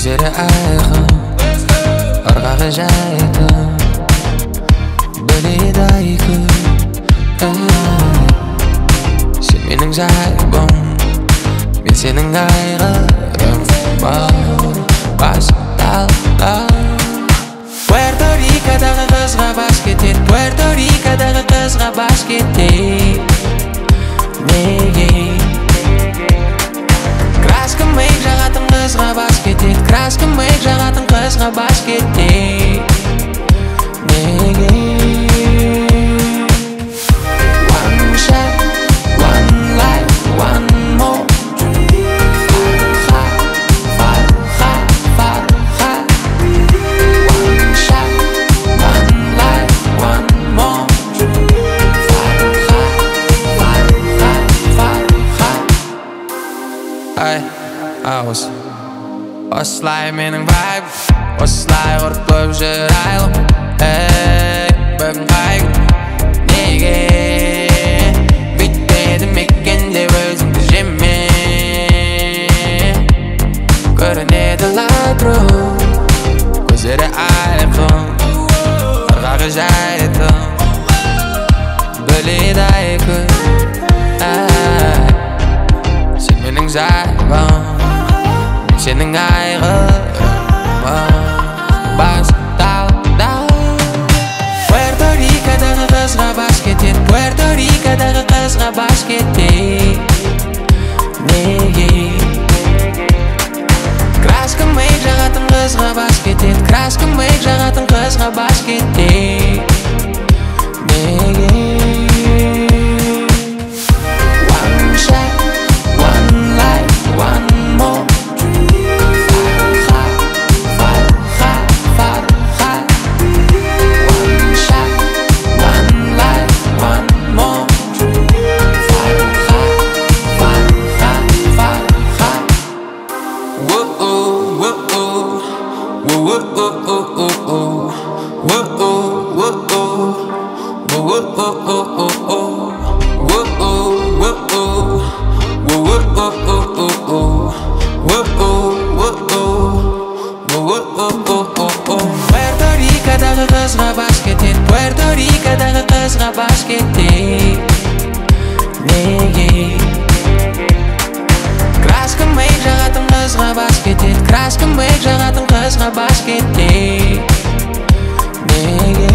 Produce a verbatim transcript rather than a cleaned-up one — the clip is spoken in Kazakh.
көздері айқын, ырғағы жайқын, біледі айқын. Сен менің жайбым, мен сенің айғырым. Басталды. Puerto Rico'дағы қызға бас кетеді, Puerto Rico'дағы қызға бас кетеді. Неге? Краска мейк жағатын қызға бас кетеді, краска мейк жағатын қызға бас кетеді. Неге? One shot, one life, one more. Farha, farha, farha. One shot, one life, one more. Farha, farha, farha. Ay, aus. Osla менің vibe, осылай ұрып көп жүр айлым. Ей, бүгін қайғым, неге бүйтпеді мекен деп өзіңді жеме. Көрінеді лайтру, көздері айқын, ырғағы жайқын, біледі айқын. Сен менің жайбым, мен сенің айғырым. Басталды. Puerto Rico'дағы қызға бас кетеді, Puerto Rico'дағы қызға бас кетеді. Неге? Краска мейк жағатын қызға бас кетеді, краска мейк жағатын қызға бас кетеді. Неге? One shot, one life, one more. Farha, farha, farha. One shot, one life, one more. Farha, farha, farha. Whoa, whoa, whoa, whoa, Puerto Rico'дағы қызға бас кетеді, Puerto Rico'дағы қызға бас кетеді. Неге? Краска мейк жағатын қызға бас кетеді, краска мейк жағатын қызға бас кетеді. Неге?